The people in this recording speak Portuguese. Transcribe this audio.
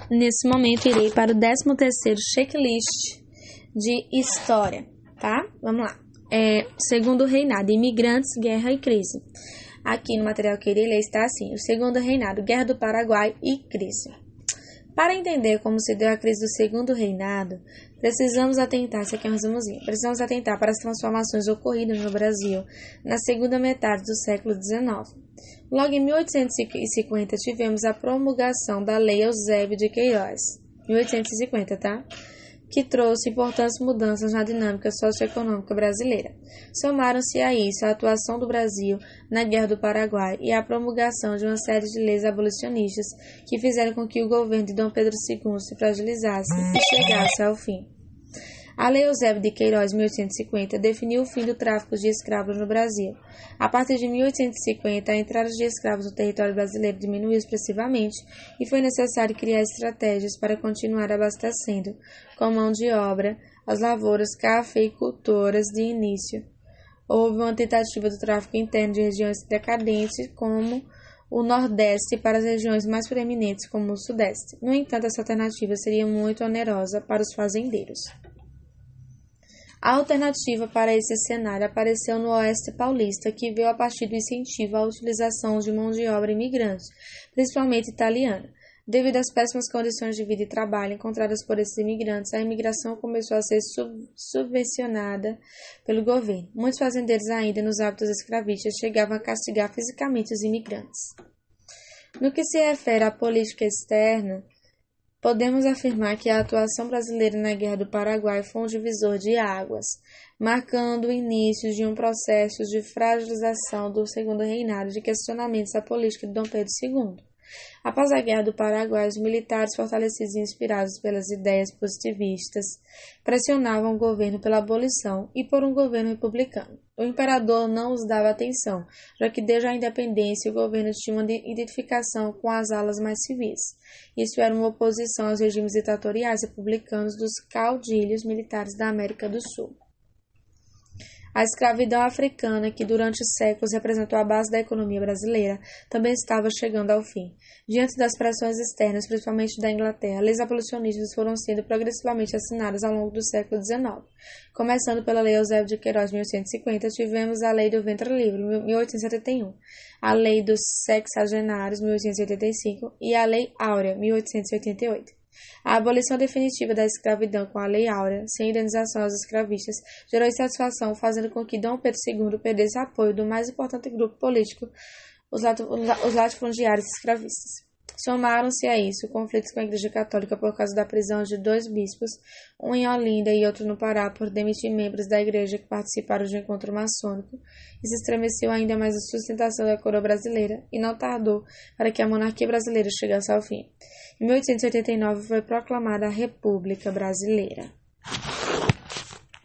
Nesse momento, irei para o 13º checklist de história, tá? Vamos lá. Segundo reinado, imigrantes, guerra e crise. Aqui no material que irei ler está assim: o segundo reinado, guerra do Paraguai e crise. Para entender como se deu a crise do segundo reinado, precisamos atentar para as transformações ocorridas no Brasil na segunda metade do século XIX. Logo em 1850 tivemos a promulgação da Lei Eusébio de Queiroz, 1850, tá? Que trouxe importantes mudanças na dinâmica socioeconômica brasileira. Somaram-se a isso a atuação do Brasil na Guerra do Paraguai e a promulgação de uma série de leis abolicionistas que fizeram com que o governo de Dom Pedro II se fragilizasse e chegasse ao fim. A Lei Eusébio de Queiroz, 1850, definiu o fim do tráfico de escravos no Brasil. A partir de 1850, a entrada de escravos no território brasileiro diminuiu expressivamente e foi necessário criar estratégias para continuar abastecendo, com mão de obra, as lavouras cafeicultoras de início. Houve uma tentativa do tráfico interno de regiões decadentes, como o Nordeste, para as regiões mais preeminentes, como o Sudeste. No entanto, essa alternativa seria muito onerosa para os fazendeiros. A alternativa para esse cenário apareceu no Oeste Paulista, que veio a partir do incentivo à utilização de mão de obra imigrante, principalmente italiana. Devido às péssimas condições de vida e trabalho encontradas por esses imigrantes, a imigração começou a ser subvencionada pelo governo. Muitos fazendeiros, ainda nos hábitos escravistas, chegavam a castigar fisicamente os imigrantes. No que se refere à política externa, podemos afirmar que a atuação brasileira na Guerra do Paraguai foi um divisor de águas, marcando o início de um processo de fragilização do segundo reinado de questionamentos à política de Dom Pedro II. Após a Guerra do Paraguai, os militares, fortalecidos e inspirados pelas ideias positivistas, pressionavam o governo pela abolição e por um governo republicano. O imperador não os dava atenção, já que desde a independência o governo tinha uma identificação com as alas mais civis. Isso era uma oposição aos regimes ditatoriais republicanos dos caudilhos militares da América do Sul. A escravidão africana, que durante séculos representou a base da economia brasileira, também estava chegando ao fim. Diante das pressões externas, principalmente da Inglaterra, leis abolicionistas foram sendo progressivamente assinadas ao longo do século XIX. Começando pela Lei Eusébio de Queiroz, 1850, tivemos a Lei do Ventre Livre, 1871, a Lei dos Sexagenários, 1885, e a Lei Áurea, 1888. A abolição definitiva da escravidão com a Lei Áurea, sem indenização aos escravistas, gerou insatisfação, fazendo com que Dom Pedro II perdesse apoio do mais importante grupo político, os latifundiários escravistas. Somaram-se a isso conflitos com a Igreja Católica por causa da prisão de 2 bispos, um em Olinda e outro no Pará, por demitir membros da Igreja que participaram de um encontro maçônico, e se estremeceu ainda mais a sustentação da coroa brasileira, e não tardou para que a monarquia brasileira chegasse ao fim. Em 1889 foi proclamada a República Brasileira.